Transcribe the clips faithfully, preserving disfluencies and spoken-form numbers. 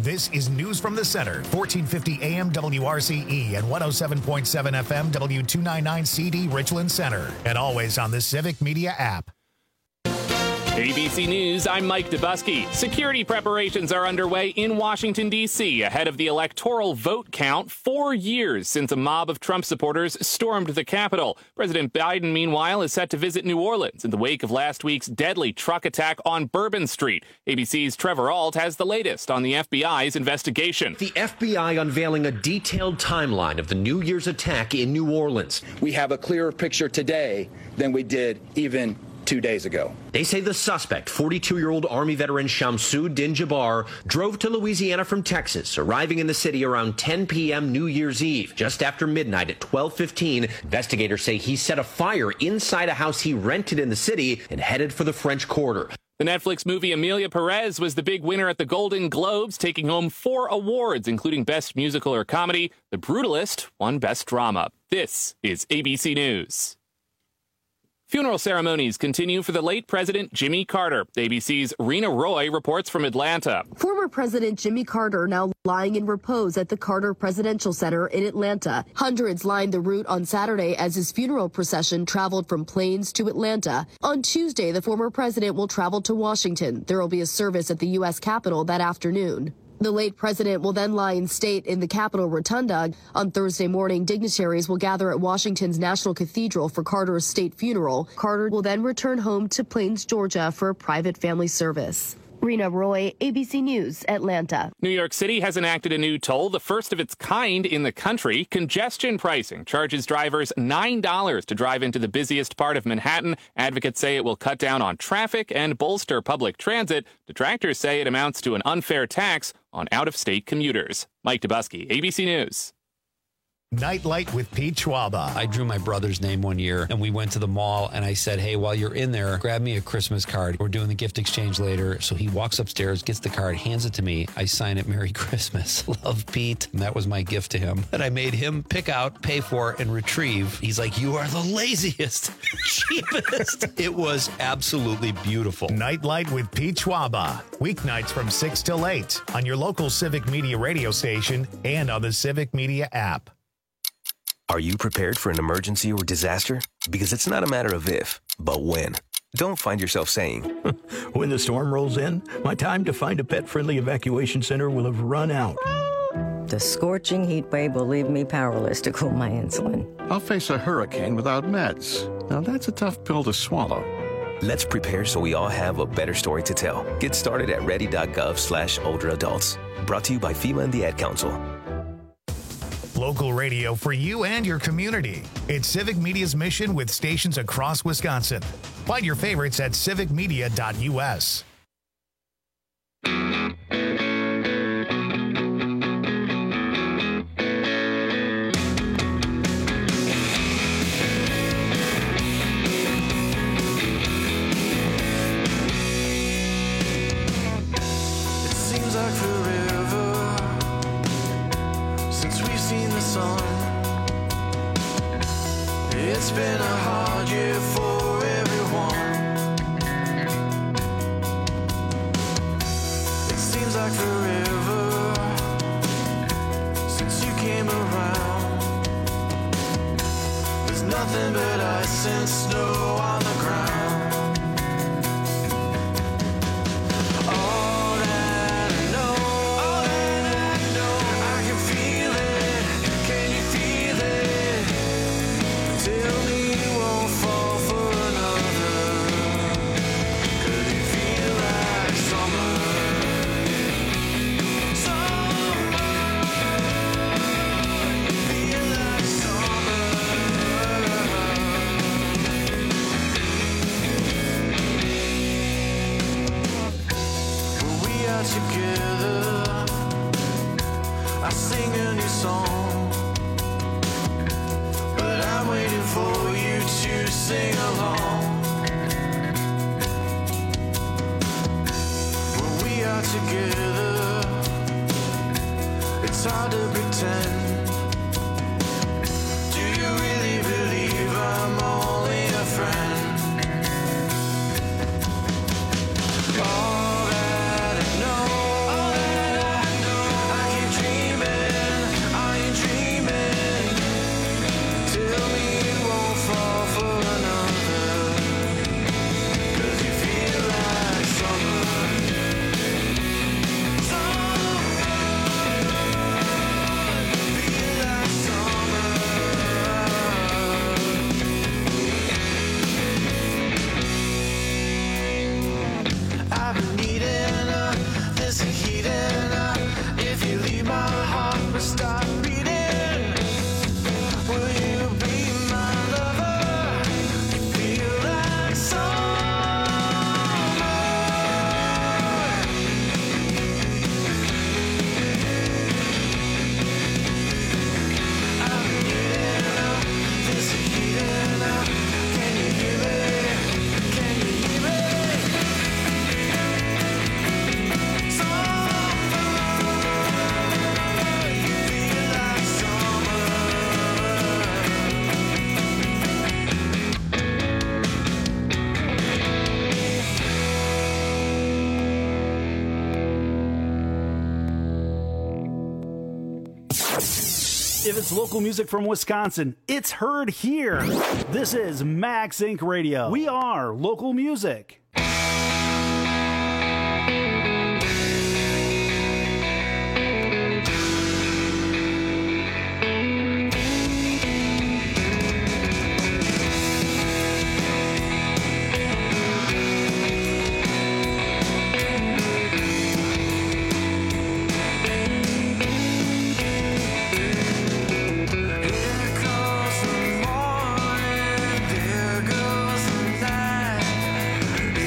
This is News from the Center, fourteen fifty A M W R C E and one oh seven point seven F M W two ninety-nine C D Richland Center. And always on the Civic Media app. A B C News, I'm Mike Dubusky. Security preparations are underway in Washington, D C ahead of the electoral vote count, four years since a mob of Trump supporters stormed the Capitol. President Biden, meanwhile, is set to visit New Orleans in the wake of last week's deadly truck attack on Bourbon Street. A B C's Trevor Ault has the latest on the F B I's investigation. The F B I unveiling a detailed timeline of the New Year's attack in New Orleans. We have a clearer picture today than we did even two days ago. They say the suspect, forty-two-year-old Army veteran Shamsu Din Jabbar, drove to Louisiana from Texas, arriving in the city around ten p.m. New Year's Eve. Just after midnight at twelve fifteen, investigators say he set a fire inside a house he rented in the city and headed for the French Quarter. The Netflix movie Amelia Perez was the big winner at the Golden Globes, taking home four awards, including Best Musical or Comedy. The Brutalist won Best Drama. This is A B C News. Funeral ceremonies continue for the late President Jimmy Carter. A B C's Rena Roy reports from Atlanta. Former President Jimmy Carter now lying in repose at the Carter Presidential Center in Atlanta. Hundreds lined the route on Saturday as his funeral procession traveled from Plains to Atlanta. On Tuesday, the former president will travel to Washington. There will be a service at the U S Capitol that afternoon. The late president will then lie in state in the Capitol Rotunda. On Thursday morning, dignitaries will gather at Washington's National Cathedral for Carter's state funeral. Carter will then return home to Plains, Georgia for a private family service. Rena Roy, A B C News, Atlanta. New York City has enacted a new toll, the first of its kind in the country. Congestion pricing charges drivers nine dollars to drive into the busiest part of Manhattan. Advocates say it will cut down on traffic and bolster public transit. Detractors say it amounts to an unfair tax on out-of-state commuters. Mike Dubusky, A B C News. Nightlight with Pete Schwaba. I drew my brother's name one year, and we went to the mall, and I said, hey, while you're in there, grab me a Christmas card. We're doing the gift exchange later. So he walks upstairs, gets the card, hands it to me. I sign it, Merry Christmas. Love, Pete. And that was my gift to him that I made him pick out, pay for, and retrieve. He's like, you are the laziest, cheapest. It was absolutely beautiful. Nightlight with Pete Schwaba. Weeknights from six till eight on your local Civic Media radio station and on the Civic Media app. Are you prepared for an emergency or disaster? Because it's not a matter of if, but when. Don't find yourself saying, when the storm rolls in, my time to find a pet-friendly evacuation center will have run out. The scorching heat wave will leave me powerless to cool my insulin. I'll face a hurricane without meds. Now that's a tough pill to swallow. Let's prepare so we all have a better story to tell. Get started at ready.gov slash older adults. Brought to you by FEMA and the Ad Council. Local radio for you and your community. It's Civic Media's mission with stations across Wisconsin. Find your favorites at civic media dot U S. It's been a hard year for everyone. It seems like forever since you came around. There's nothing but ice and snow on the ground. All that I know, all that I know, I can feel it. Can you feel it? Tell me you won't fall for another. Could it feel like summer? Summer. Feel like summer. When we are together, I sing a new song. But I'm waiting for you to sing along. When we are together, it's hard to pretend. Do you really believe I'm only a friend? All that I know, all that I know, If it's local music from Wisconsin, it's heard here. This is Max Incorporated. Radio. We are local music. Here goes the morning, there goes the night.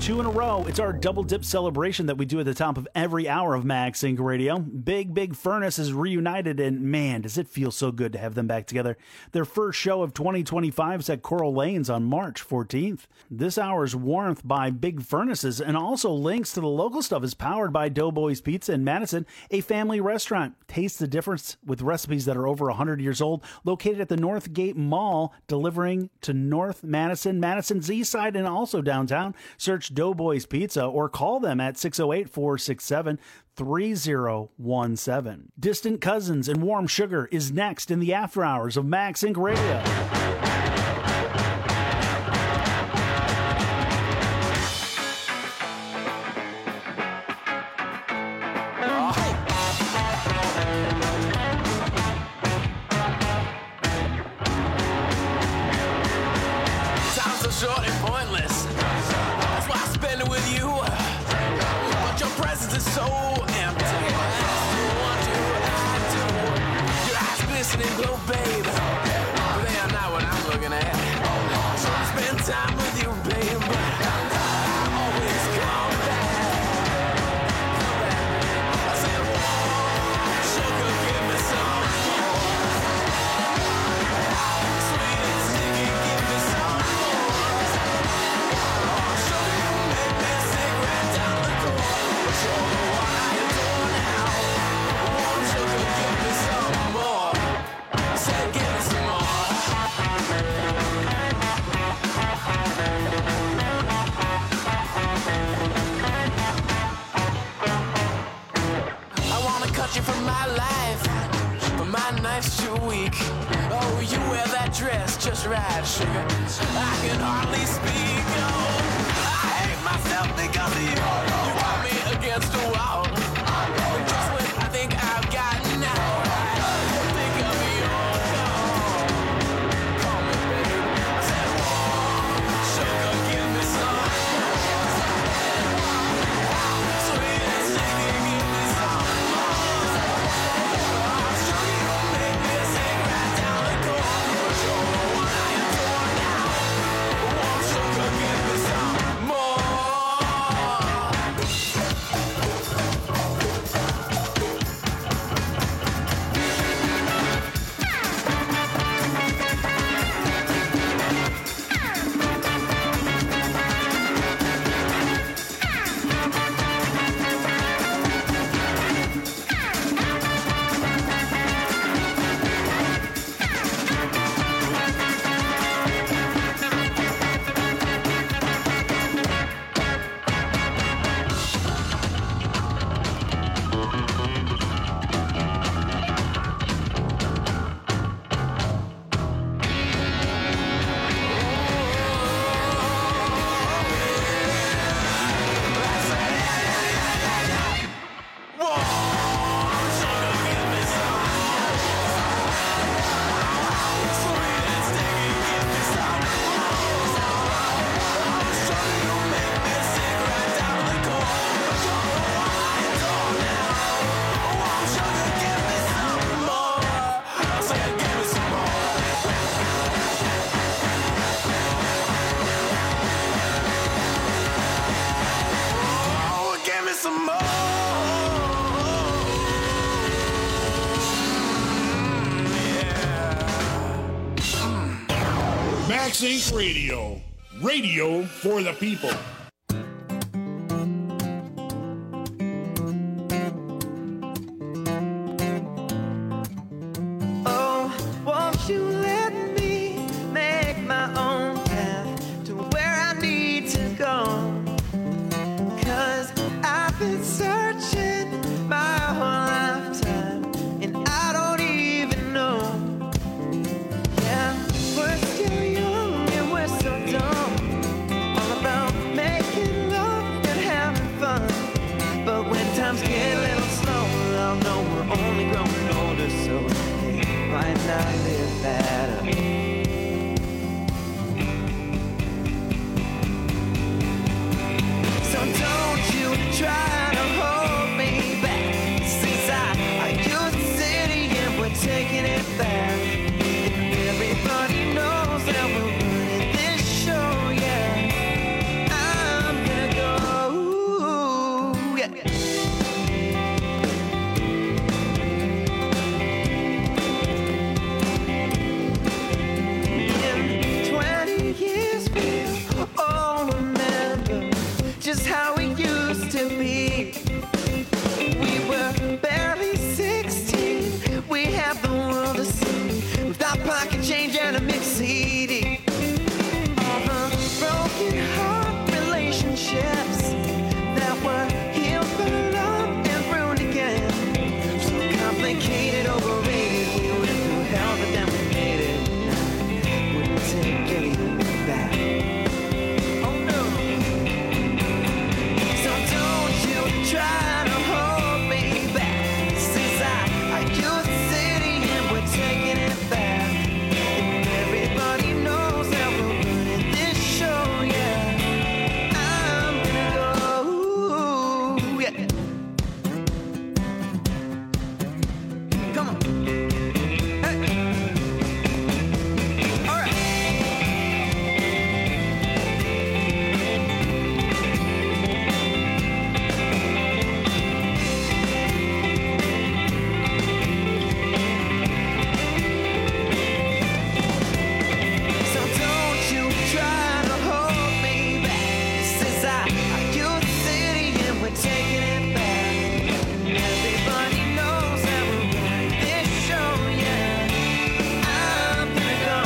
two in a row. It's our double dip celebration that we do at the top of every hour of Mag Sync Radio. Big Big Furnace is reunited, and man, does it feel so good to have them back together. Their first show of twenty twenty-five is at Coral Lanes on March fourteenth. This hour's Warmth by Big Furnaces and also links to the local stuff is powered by Doughboys Pizza in Madison, a family restaurant. Taste the difference with recipes that are over one hundred years old, located at the Northgate Mall, delivering to North Madison, Madison's east side, and also downtown. Search Doughboys Pizza or call them at six oh eight, four six seven, three oh one seven. Distant Cousins and Warm Sugar is next in the after hours of Mag Sync Radio. Short and pointless. That's why I spend it with you. But your presence is so empty. What do I do? Your eyes glisten and glow, babe. But they are not what I'm looking at. So I spend time with you, babe. But I always come back. Come back. I said, whoa, sugar, give me some. Sweet and sticky, give me some. You from my life, but my knife's too weak. Oh, you wear that dress just right, sugar. I can hardly speak. Oh, I hate myself because of you. You got me against the wall. Just when I think I've gotten out, think of your call. Call me, babe. I said, whoa, sugar, give me some. Sweet and sticky, give me some. Mag Sync Radio, radio for the people. Oh, won't you let me make my own path to where I need to go? 'Cause I've been searching my whole lifetime and I don't even know. Yeah, we're still young and we're so dumb. All about me. like a change and a mix C D. All the broken heart relationships that were healed from love and ruined again. So complicated, overrated. We went through hell, but then we made it. Wouldn't take anything back. Oh no. So don't you try to hold me back. Since I, I used the city and we're taking it back. And everybody knows that we're running this show, yeah. I'm gonna go, yeah. Come on. Hey. All right. So don't you try to hold me back. Since I, I used the city and we're taking it back. Everybody knows that we're running this show, yeah. I'm gonna go,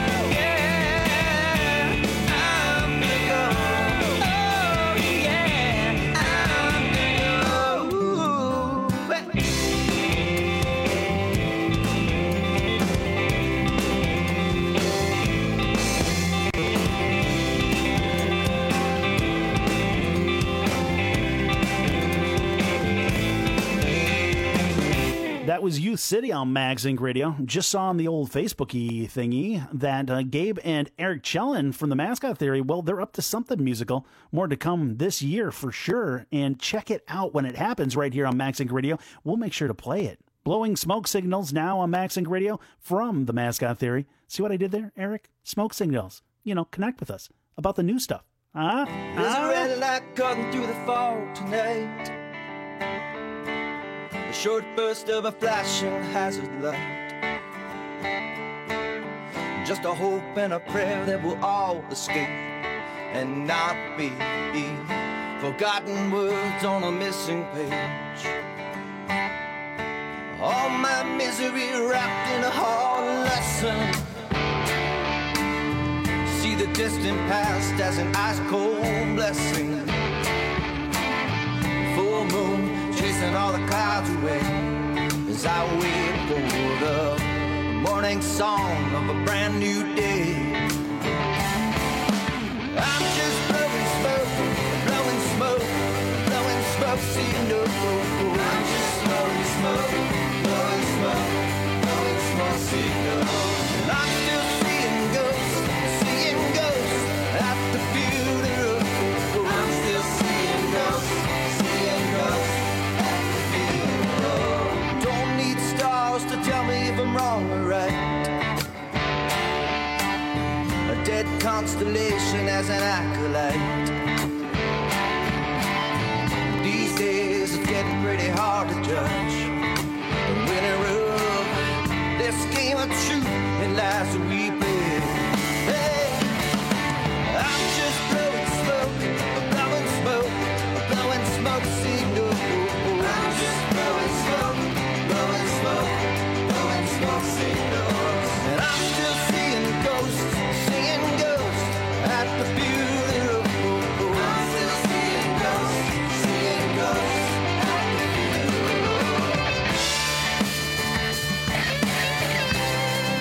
yeah. I'm gonna go, oh yeah. I'm gonna go. That was Youth City on Mags Inc Radio. Just saw on the old Facebooky thingy that uh, Gabe and Eric Chellin from the Mascot Theory, well, they're up to something musical. More to come this year for sure. And check it out when it happens right here on Mags Inc Radio. We'll make sure to play it. Blowing Smoke Signals now on Mags Inc Radio from the Mascot Theory. See what I did there, Eric? Smoke signals. You know, connect with us about the new stuff. Huh? There's a red light cutting through the fog tonight. A short burst of a flashing hazard light. Just a hope and a prayer that we'll all escape and not be forgotten words on a missing page. All my misery wrapped in a hard lesson. See the distant past as an ice cold blessing. Full moon chasing all the clouds away as I wait for the morning song of a brand new day. I'm just blowing smoke, blowing smoke, blowing smoke, see no. I'm just blowing smoke, blowing smoke, blowing smoke, see no. And I'm still seeing ghosts, seeing ghosts at the funeral. I'm still seeing ghosts, seeing ghosts. Don't need stars to tell me if I'm wrong or right. A dead constellation as an acolyte. These days it's getting pretty hard to judge the winner of this game of truth and lies that we play. Hey, I'm just blowing smoke, blowing smoke, blowing smoke signal. I'm just blowing smoke, blowing smoke, blowing smoke signals. And I'm still seeing ghosts, seeing ghosts at the funeral. I'm still seeing ghosts, seeing ghosts at the funeral.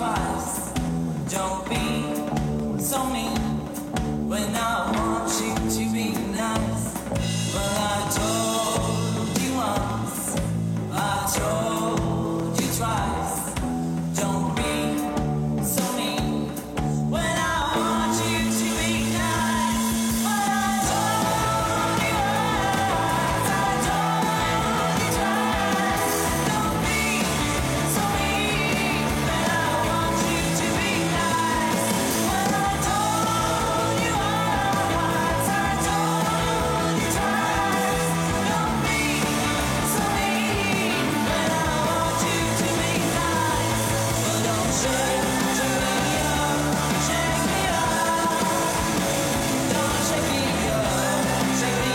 twice. Don't be so mean when I want you to be nice. Well, I told you once, I told you twice. Don't be so mean when I want you to be nice. Well, I told you once, I told you twice. Don't be so mean when I want you to be nice. Well, I told you once, I told you twice. Don't be so mean when I want you to be nice. Well, don't shake, shake me up, shake me up. Don't shake me up, shake me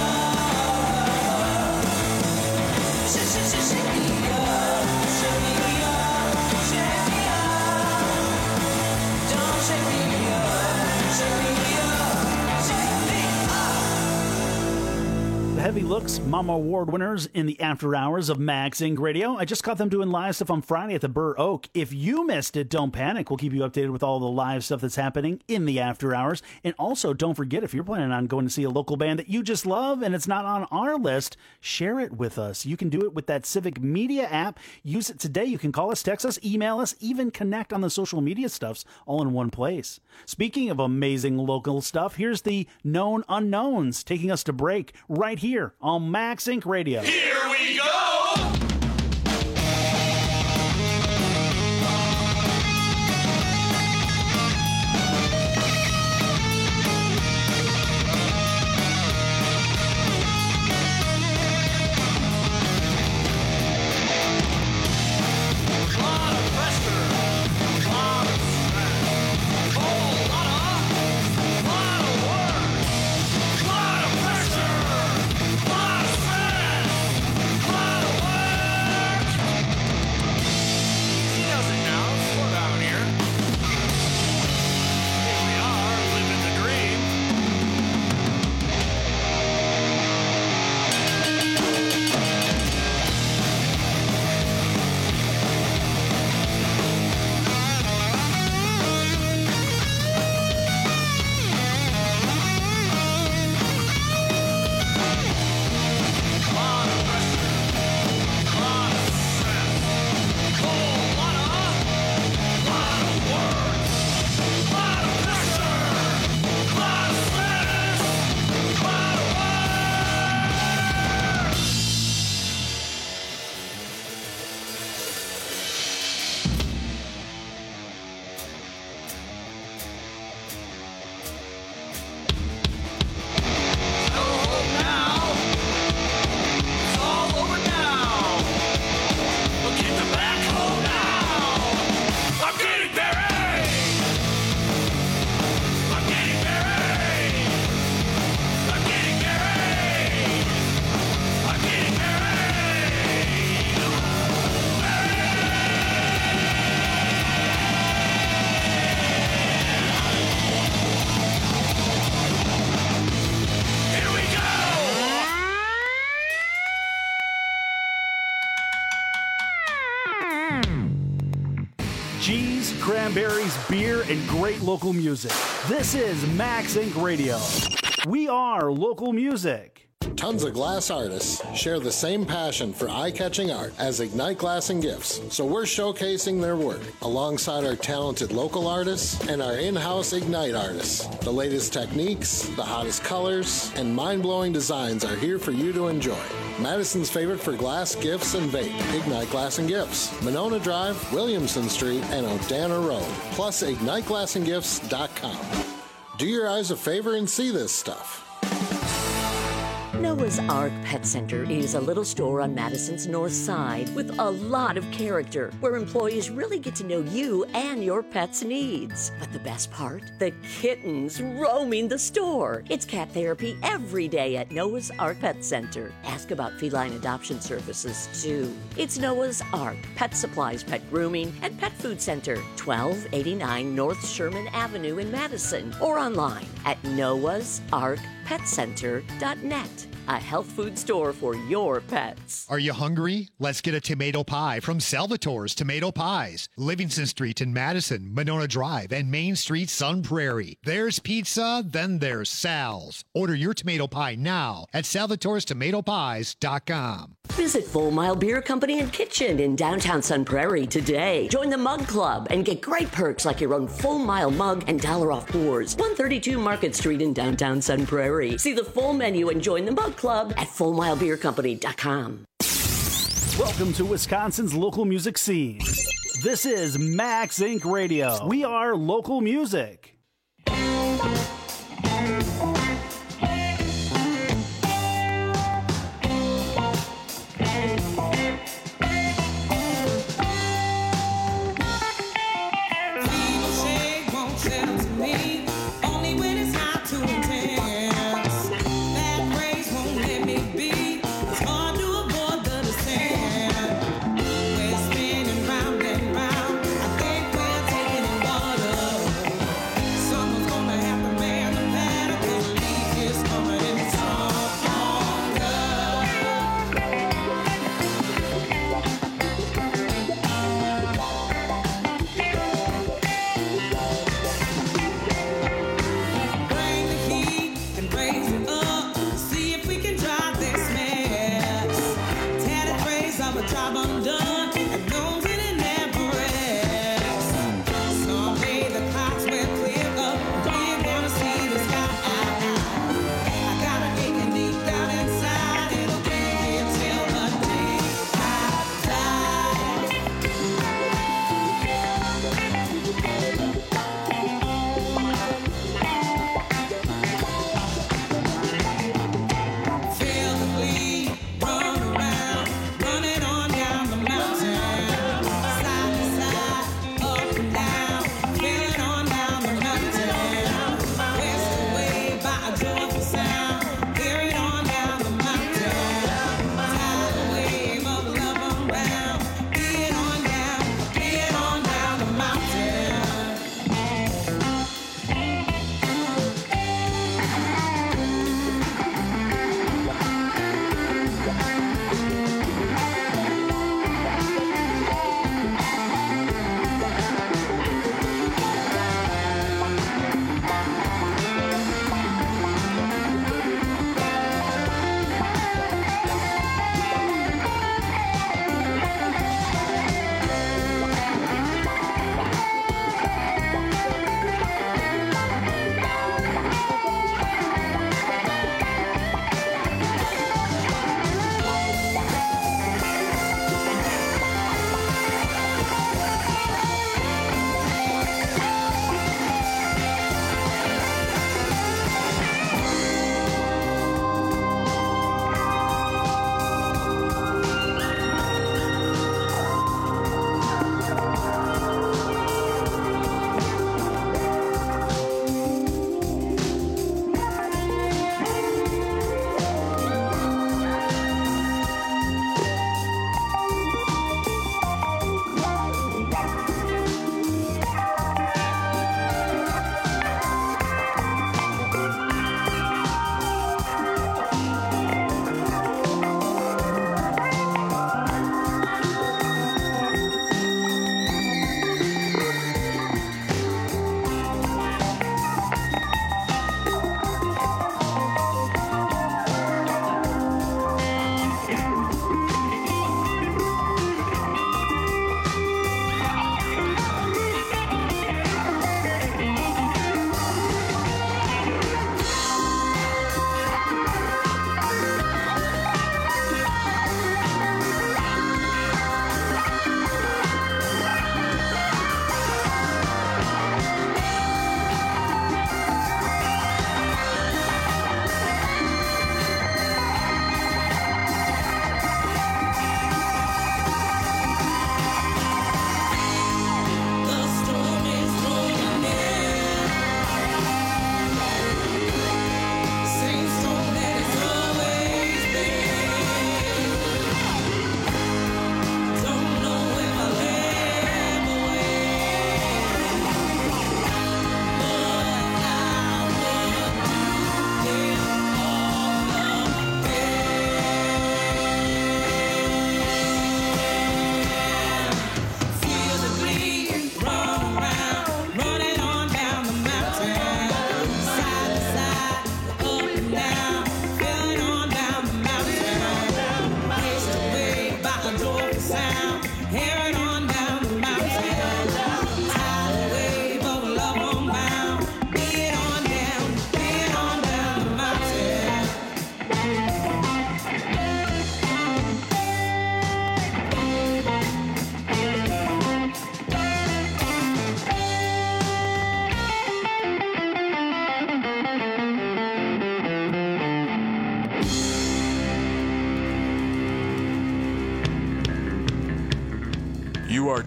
up. Shake, shake, shake, shake me up, shake me up, shake me up. Don't shake me up, shake me up, shake me up. The Heavy Looks, Mama Award winners in the after hours of Max Inc Radio. I just caught them doing live stuff on Friday at the Burr Oak. If you missed it, don't panic. We'll keep you updated with all the live stuff that's happening in the after hours. And also, don't forget, if you're planning on going to see a local band that you just love and it's not on our list, share it with us. You can do it with that Civic Media app. Use it today. You can call us, text us, email us, even connect on the social media stuffs all in one place. Speaking of amazing local stuff, here's the Known Unknowns taking us to break right here on Max Inc Radio. Here we go! Cheese, cranberries, beer, and great local music. This is Max Inc Radio. We are local music. Tons of glass artists share the same passion for eye-catching art as Ignite Glass and Gifts, so we're showcasing their work alongside our talented local artists and our in-house Ignite artists. The latest techniques, the hottest colors, and mind-blowing designs are here for you to enjoy. Madison's favorite for glass, gifts, and vape, Ignite Glass and Gifts. Monona Drive, Williamson Street, and Odana Road, plus ignite glass and gifts dot com. Do your eyes a favor and see this stuff. Noah's Ark Pet Center is a little store on Madison's north side with a lot of character, where employees really get to know you and your pet's needs. But the best part? The kittens roaming the store. It's cat therapy every day at Noah's Ark Pet Center. Ask about feline adoption services, too. It's Noah's Ark Pet Supplies, Pet Grooming, and Pet Food Center, twelve eighty-nine North Sherman Avenue in Madison, or online at noahs ark pet center dot net. a health food store for your pets. Are you hungry? Let's get a tomato pie from Salvatore's Tomato Pies. Livingston Street in Madison, Monona Drive, and Main Street, Sun Prairie. There's pizza, then there's Sal's. Order your tomato pie now at salvatores tomato pies dot com. Visit Full Mile Beer Company and Kitchen in downtown Sun Prairie today. Join the Mug Club and get great perks like your own Full Mile mug and dollar off pours. one thirty-two Market Street in downtown Sun Prairie. See the full menu and join the Mug Club at full mile beer company dot com. Welcome to Wisconsin's local music scene. This is Max Incorporated. Radio. We are local music.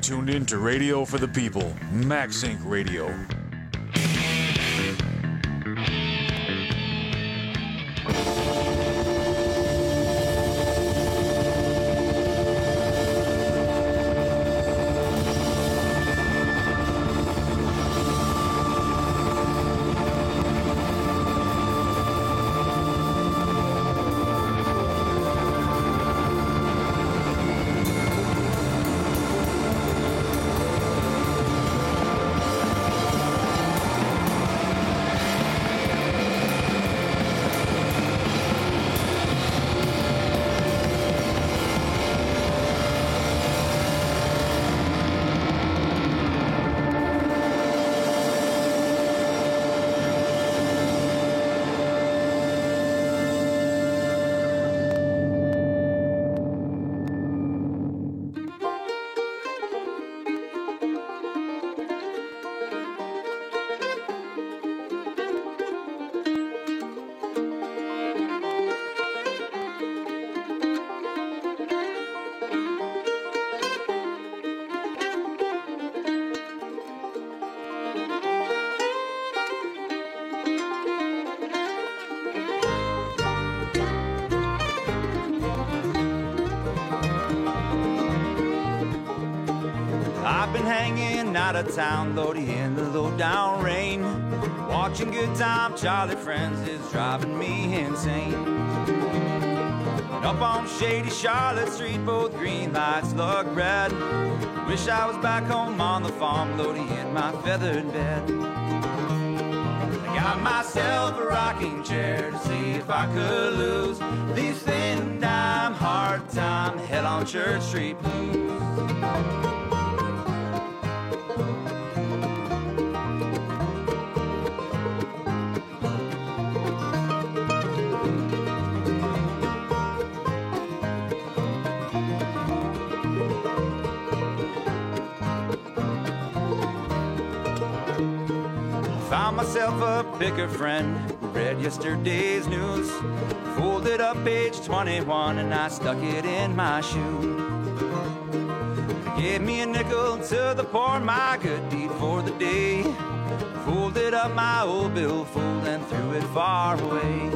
tuned in to Radio for the People, MaxInc Radio. Out of town, loading in the low down rain, watching Good Time Charlie Friends is driving me insane. And up on shady Charlotte Street, both green lights look red. Wish I was back home on the farm, loading in my feathered bed. I got myself a rocking chair to see if I could lose these thin dime hard time hell on Church Street blues. Found myself a picker friend who read yesterday's news, folded up page twenty-one and I stuck it in my shoe. Gave me a nickel to the poor, my good deed for the day. Folded up my old billfold and threw it far away.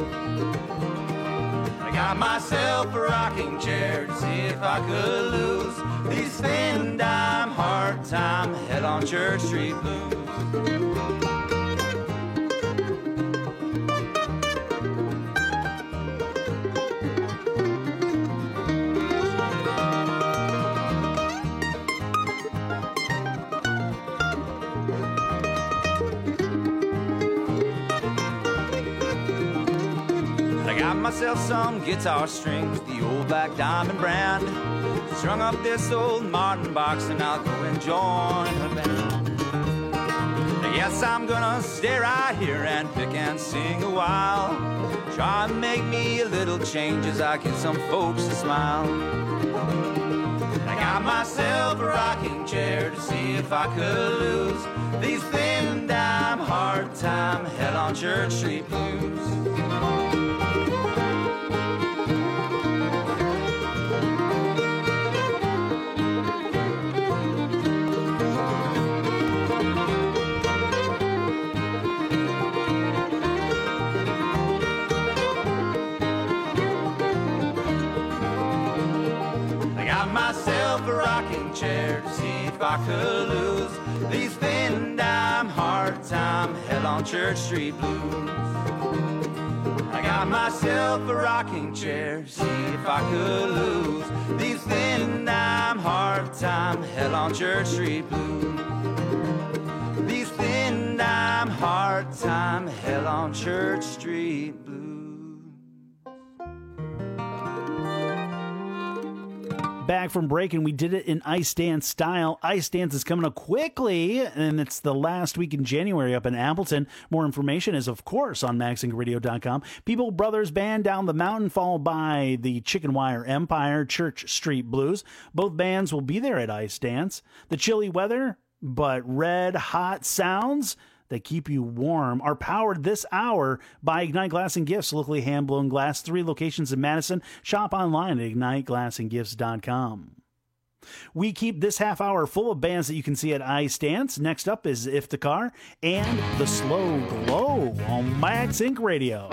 I got myself a rocking chair to see if I could lose these thin dime hard time hell on Church Street blues. Myself some guitar strings, the old Black Diamond brand. Strung up this old Martin box and I'll go and join a band. Yes, I'm gonna stay right here and pick and sing a while. Try and make me a little change as I get some folks to smile. I got myself a rocking chair to see if I could lose these thin dime hard time hell on Church Street blues. Chair to see if I could lose these thin dime hard time hell on Church Street blues. I got myself a rocking chair to see if I could lose these thin dime hard time hell on Church Street blues. These thin dime hard time hell on Church Street blues. Back from break, and we did it in Ice Dance style. Ice Dance is coming up quickly, and it's the last week in January up in Appleton. More information is, of course, on max inc radio dot com. People Brothers Band Down the Mountain, followed by the Chicken Wire Empire, Church Street Blues. Both bands will be there at Ice Dance. The chilly weather, but red hot sounds that keep you warm are powered this hour by Ignite Glass and Gifts, locally hand-blown glass, three locations in Madison. Shop online at ignite glass and gifts dot com. We keep this half hour full of bands that you can see at iStance. Next up is Iftikhar and The Slow Glow on Max Inc Radio.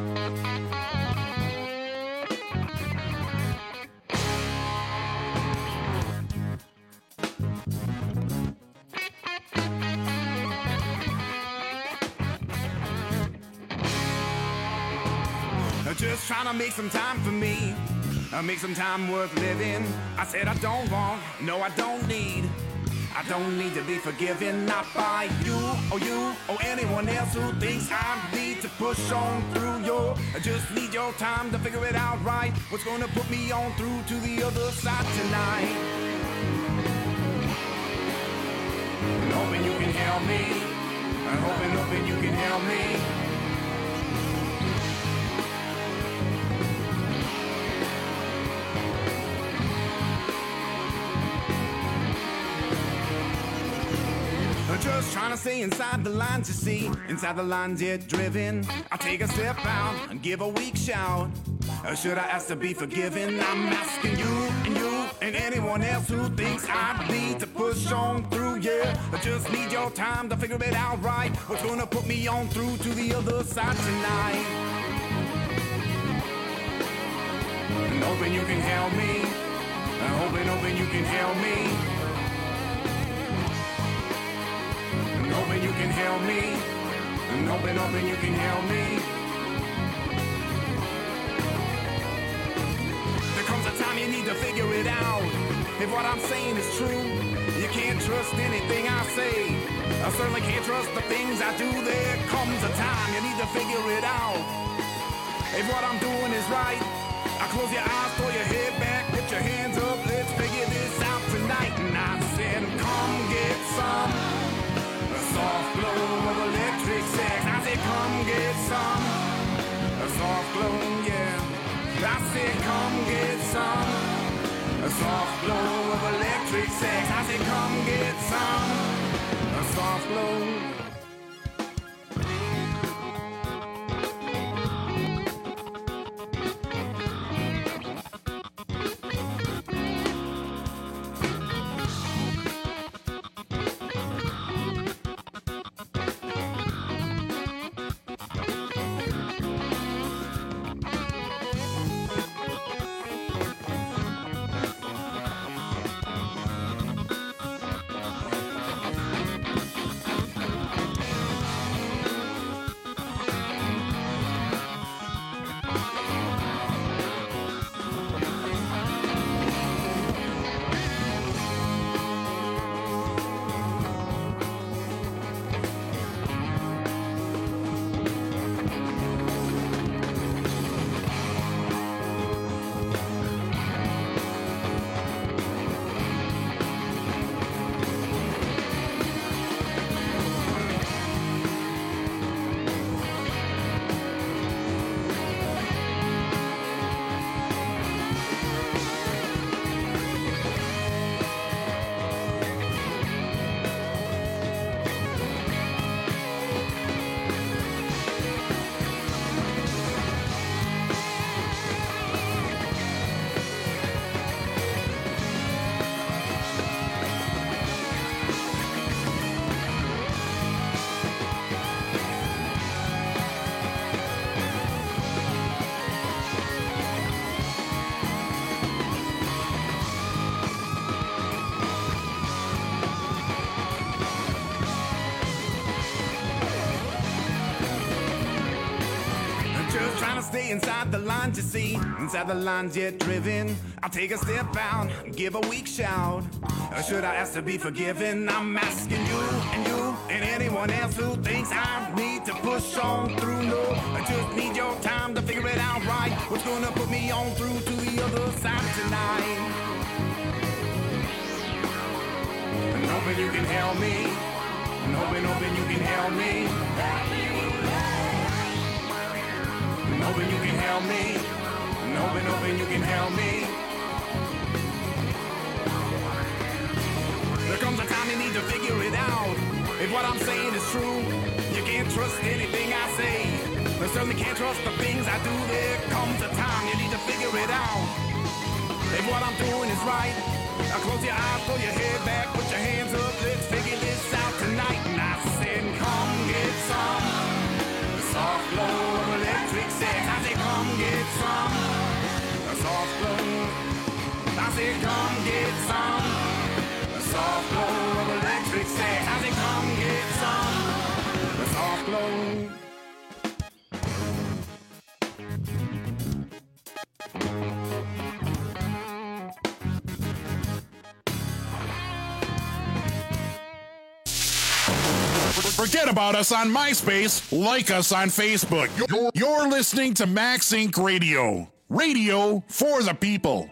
Just trying to make some time for me, uh, make some time worth living. I said I don't want, no I don't need, I don't need to be forgiven, not by you or you or anyone else who thinks I need to push on through your, I just need your time to figure it out right, what's gonna put me on through to the other side tonight. I'm hoping you can help me, I'm hoping, hoping you can help me. Just trying to stay inside the lines, you see, inside the lines yet driven. I take a step out and give a weak shout. Or should I ask to be forgiven? I'm asking you and you and anyone else who thinks I need to push on through, yeah. I just need your time to figure it out right. What's gonna put me on through to the other side tonight? And hoping you can help me. I'm hoping, hoping you can help me. Hoping you can help me. I'm hoping, hoping you can help me. There comes a time you need to figure it out. If what I'm saying is true, you can't trust anything I say. I certainly can't trust the things I do. There comes a time you need to figure it out. If what I'm doing is right, I close your eyes, throw your head back, put your hands up, let's figure this out tonight. And I said, come get some soft glow of electric sex. I said, come get some. A soft glow, yeah. I said, come get some. A soft glow of electric sex. I said, come get some. A soft glow. Stay inside the lines, you see, inside the lines yet driven. I'll take a step out, give a weak shout. Or should I ask to be forgiven? I'm asking you and you and anyone else who thinks I need to push on through. No, I just need your time to figure it out right. What's gonna put me on through to the other side tonight? And hoping you can help me. And hoping, hoping you can help me. Hoping you can help me. And hoping, hoping you can help me. There comes a time you need to figure it out. If what I'm saying is true, you can't trust anything I say. I certainly can't trust the things I do. There comes a time you need to figure it out. If what I'm doing is right, Now close your eyes, pull your head back, put your hands up, let's figure this out tonight. And I said, come get some soft glow of electric sex. I said, come get some soft glow. I said, come get some soft glow of electric sex. I said, come get some soft glow. Forget about us on MySpace. Like us on Facebook. You're, you're listening to Max Incorporated. Radio. Radio for the people.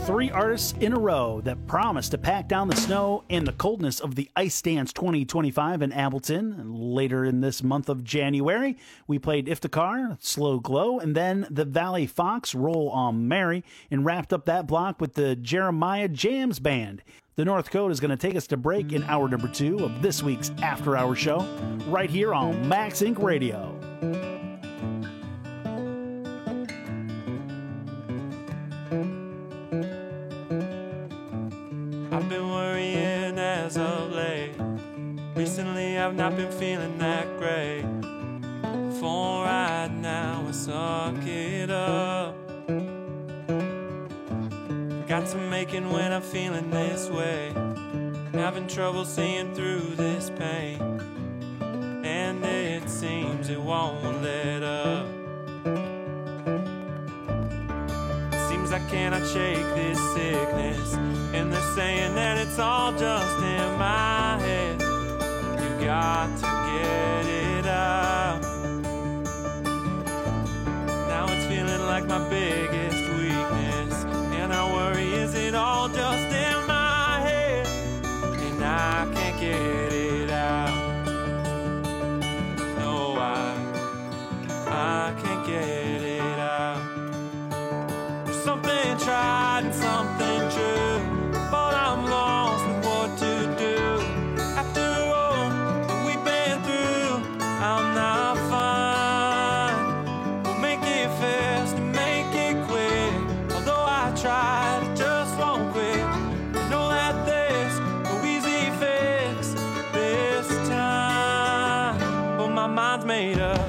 three artists in a row that promise to pack down the snow and the coldness of the Ice Dance twenty twenty-five in Appleton. And later in this month of January, we played Iftikhar, Slow Glow, and then the Valley Fox, Roll on Mary, and wrapped up that block with the Jeremiah Jams Band. The North Code is going to take us to break in hour number two of this week's After Hour Show, right here on Max Inc Radio. I've been worrying as of late. Recently I've not been feeling that great. For right now I suck it up. Got to making when I'm feeling this way. Having trouble seeing through this pain. And it seems it won't let up. It seems I cannot shake this sickness. And they're saying that it's all just in my head. You got to get it out. Now it's feeling like my biggest weakness. And I worry, is it all just in my head? And I can't get it out. No, I, I can't get it out. There's something tried and something true. But I'm lost with what to do. After all that we've been through, I'm not fine. We'll make it fast and make it quick. Although I tried, it just won't quit. I know that there's no easy fix this time. But my mind's made up.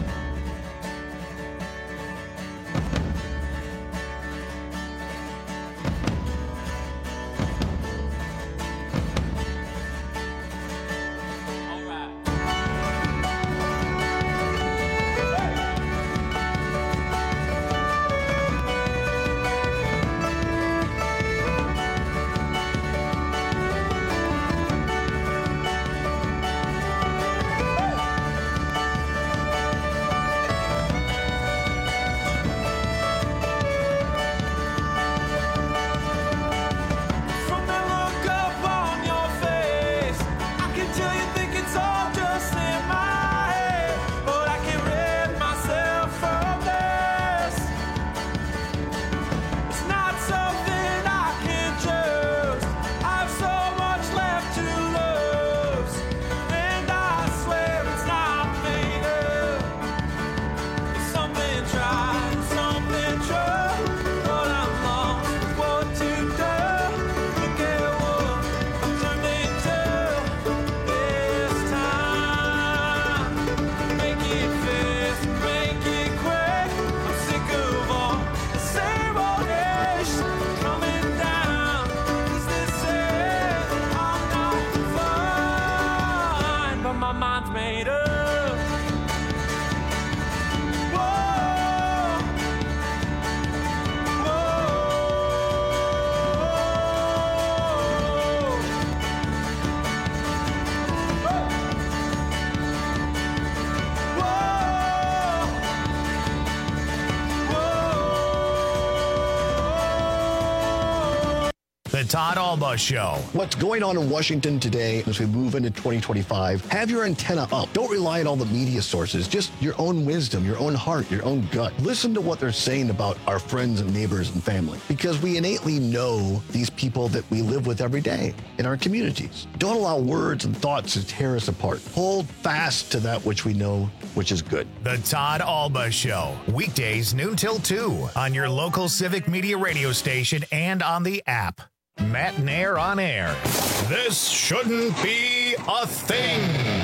The Todd Alba Show. What's going on in Washington today as we move into twenty twenty-five? Have your antenna up. Don't rely on all the media sources. Just your own wisdom, your own heart, your own gut. Listen to what they're saying about our friends and neighbors and family, because we innately know these people that we live with every day in our communities. Don't allow words and thoughts to tear us apart. Hold fast to that which we know, which is good. The Todd Alba Show. Weekdays noon till two on your local Civic Media radio station and on the app. Matt Nair on air. This shouldn't be a thing.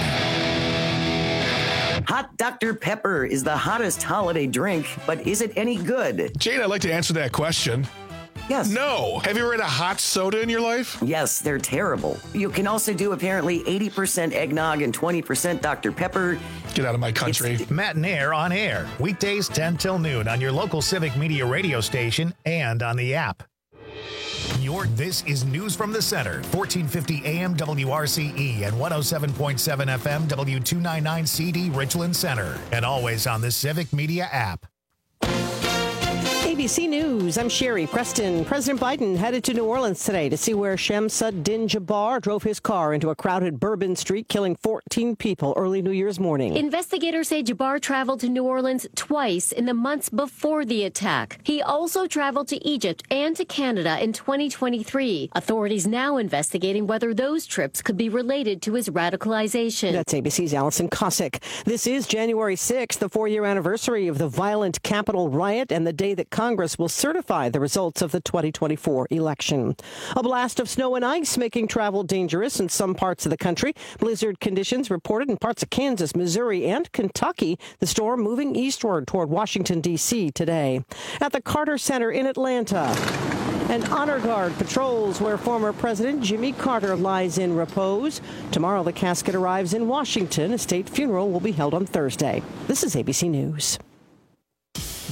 Hot Doctor Pepper is the hottest holiday drink, but is it any good? Jane, I'd like to answer that question. Yes. No. Have you ever had a hot soda in your life? Yes, they're terrible. You can also do apparently eighty percent eggnog and twenty percent Doctor Pepper. Get out of my country. It's Matt Nair on air. Weekdays ten till noon on your local Civic Media radio station and on the app. Your This is News from the Center, fourteen fifty A M W R C E and one oh seven point seven F M W two ninety-nine C D Richland Center, and always on the Civic Media app. A B B C News, I'm Sherry Preston. President Biden headed to New Orleans today to see where Shamsuddin Jabbar drove his car into a crowded Bourbon Street, killing fourteen people early New Year's morning. Investigators say Jabbar traveled to New Orleans twice in the months before the attack. He also traveled to Egypt and to Canada in twenty twenty-three. Authorities now investigating whether those trips could be related to his radicalization. That's A B C's Allison Cossack. This is January sixth, the four-year anniversary of the violent Capitol riot and the day that Congress will certify the results of the twenty twenty-four election. A blast of snow and ice making travel dangerous in some parts of the country. Blizzard conditions reported in parts of Kansas, Missouri, and Kentucky. The storm moving eastward toward Washington, D C today. At the Carter Center in Atlanta, an honor guard patrols where former President Jimmy Carter lies in repose. Tomorrow, the casket arrives in Washington. A state funeral will be held on Thursday. This is A B C News.